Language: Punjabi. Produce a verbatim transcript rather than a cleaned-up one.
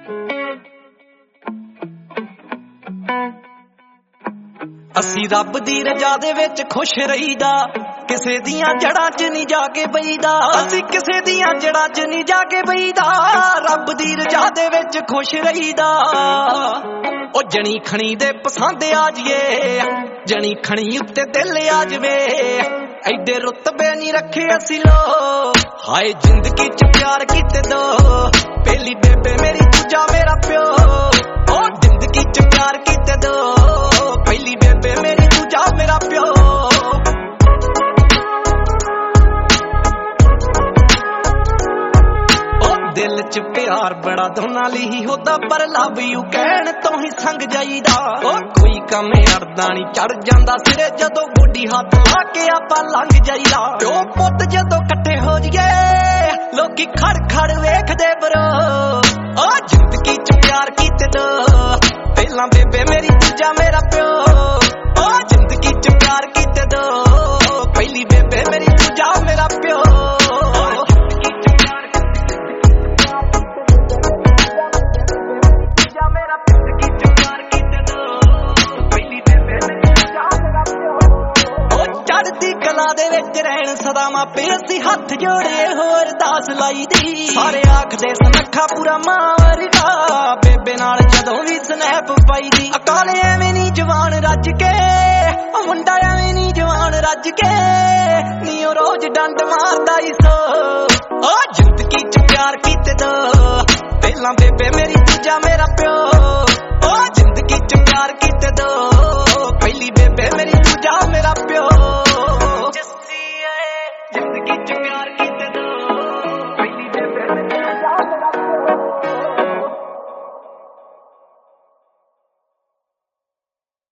ਅਸੀਂ ਰੱਬ ਦੀ ਰਜ਼ਾ ਦੇ ਵਿੱਚ ਖੁਸ਼ ਰਹੀਦਾ, ਕਿਸੇ ਦੀਆਂ ਜੜਾਂ 'ਚ ਨਹੀਂ ਜਾ ਕੇ ਬਈਦਾ। ਅਸੀਂ ਕਿਸੇ ਦੀਆਂ ਜੜਾਂ 'ਚ ਨਹੀਂ ਜਾ ਕੇ ਬਈਦਾ, ਰੱਬ ਦੀ ਰਜ਼ਾ ਦੇ ਵਿੱਚ ਖੁਸ਼ ਰਹੀਦਾ। ਉਹ ਜਣੀ ਖਣੀ ਦੇ ਪਸੰਦ ਆ ਜੀਏ, ਜਣੀ ਖਣੀ ਉੱਤੇ ਦਿਲ ਆ ਜਵੇ, ਐਡੇ ਰੁਤਬੇ ਨਹੀਂ ਰੱਖੇ ਅਸੀਂ ਲੋ। ਹਾਏ ਜ਼ਿੰਦਗੀ 'ਚ ਪਿਆਰ ਕੀਤੇ ਦੋ, ਪਹਿਲੀ ਬੇਬੇ ਮੇਰੀ, ਦੂਜਾ ਮੇਰਾ ਪਿਓ। ਉਹ ਜ਼ਿੰਦਗੀ 'ਚ ਪਿਆਰ ਕੀਤੇ ਦੋ, ਪਹਿਲੀ ਬੇਬੇ ਮੇਰੀ, ਦੂਜਾ ਮੇਰਾ ਪਿਓ। ਉਹ ਦਿਲ 'ਚ ਪਿਆਰ ਬੜਾ ਦੋਨਾਂ ਲਈ ਹੀ ਹੁੰਦਾ, ਪਰ ਲਵ ਯੂ ਕਹਿਣ ਤੋਂ ਹੀ ਸੰਗ ਜਾਈਦਾ। ਉਹ ਕੋਈ ਕੰਮ ਅੜਦਾ ਨਹੀਂ, ਚੜ ਜਾਂਦਾ ਸਿਰੇ ਜਦੋਂ ਗੋਡੀ ਹੱਥ ਲਾ ਕੇ ਆਪਾਂ ਲੰਘ ਜਾਈਦਾ। ਪਿਓ ਪੁੱਤ ਜਦੋਂ ਇਕੱਠੇ ਹੋ ਜੀਏ, ਲੋਕੀ ਖੜ ਖੜ ਵੇਖਦੇ ਬਰੋ। ਉਹ ਜ਼ਿੰਦਗੀ 'ਚ ਪਿਆਰ ਕੀਤੇ ਦੋ, ਪਹਿਲਾਂ ਬੇਬੇ ਮੇਰੀ, ਦੂਜਾ ਮੇਰਾ ਪਿਓ। ਉਹ ਜ਼ਿੰਦਗੀ 'ਚ ਪਿਆਰ ਕੀਤੇ ਦੋ, ਪਹਿਲੀ ਬੇਬੇ ਮੇਰੀ, ਦੂਜਾ ਮੇਰਾ ਪਿਓ। ਚੜ੍ਹਦੀ ਕਲਾ ਦੇ ਵਿੱਚ ਰਹਿਣ ਸਦਾ ਮਾਪੇ, ਅਸੀਂ ਹੱਥ ਜੋੜੇ ਹੋਰ ਅਰਦਾਸ ਲਾਈ ਦੀ। ਸਾਰੇ ਆਖਦੇ ਸੁਨੱਖਾ ਪੂਰਾ ਮਾਂ ਵਰਗਾ, ਬੇਬੇ ਨਾਲ ਜਦੋਂ ਵੀ ਸਨੈਪ ਪਾਈ ਦੀ। ਅਕਾਲੇ ਐਵੇਂ ਨੀ ਜਵਾਨ ਰੱਜ ਕੇ, ਉਹ ਮੁੰਡਾ ਐਵੇਂ ਨੀ ਜਵਾਨ ਰੱਜ ਕੇ, ਨੀ ਉਹ ਰੋਜ਼ ਡੰਡ ਮਾਰਦਾ ਈ ਸੋ। ਉਹ ਜ਼ਿੰਦਗੀ 'ਚ ਪਿਆਰ ਕੀਤੇ ਦੋ, ਪਹਿਲਾਂ ਬੇਬੇ ਮੇਰੀ, ਦੂਜਾ ਮੇਰਾ ਪਿਓ। ਉਹ ਜ਼ਿੰਦਗੀ 'ਚ ਪਿਆਰ ਕੀਤੇ